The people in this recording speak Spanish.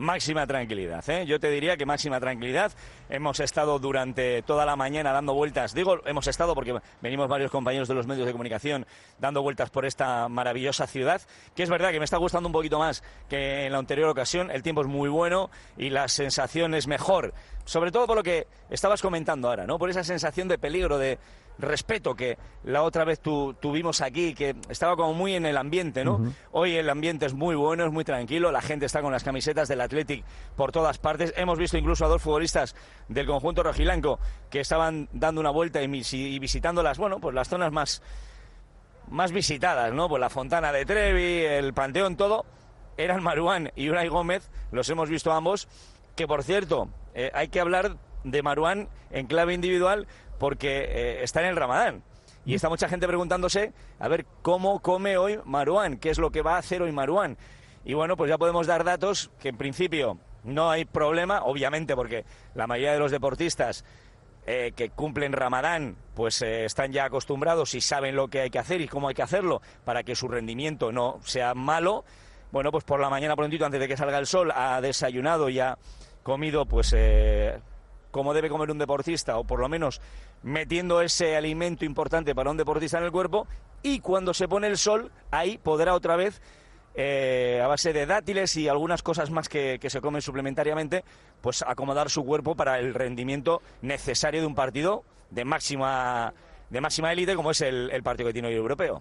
máxima tranquilidad, ¿eh? Yo te diría que máxima tranquilidad. Hemos estado durante toda la mañana dando vueltas, digo hemos estado porque venimos varios compañeros de los medios de comunicación dando vueltas por esta maravillosa ciudad, que es verdad que me está gustando un poquito más que en la anterior ocasión. El tiempo es muy bueno y la sensación es mejor, sobre todo por lo que estabas comentando ahora, ¿no? Por esa sensación de peligro, de respeto que la otra vez tuvimos aquí, que estaba como muy en el ambiente, ¿no? Hoy el ambiente es muy bueno, es muy tranquilo, la gente está con las camisetas del Athletic por todas partes. Hemos visto incluso a dos futbolistas del conjunto rojiblanco que estaban dando una vuelta y visitando las, bueno, pues las zonas más visitadas, ¿no? Pues la Fontana de Trevi, el Panteón, todo. Eran Marouane y Unai Gómez, los hemos visto ambos, que por cierto, hay que hablar de Marouane en clave individual porque está en el Ramadán y está mucha gente preguntándose a ver cómo come hoy Marouane, qué es lo que va a hacer hoy Marouane. Y bueno, pues ya podemos dar datos que en principio no hay problema, obviamente porque la mayoría de los deportistas que cumplen Ramadán pues están ya acostumbrados y saben lo que hay que hacer y cómo hay que hacerlo para que su rendimiento no sea malo. Bueno, pues por la mañana prontito, antes de que salga el sol, ha desayunado y ha comido pues como debe comer un deportista, o por lo menos metiendo ese alimento importante para un deportista en el cuerpo, y cuando se pone el sol, ahí podrá otra vez, a base de dátiles y algunas cosas más que se comen suplementariamente, pues acomodar su cuerpo para el rendimiento necesario de un partido de máxima élite como es el partido que tiene hoy el europeo.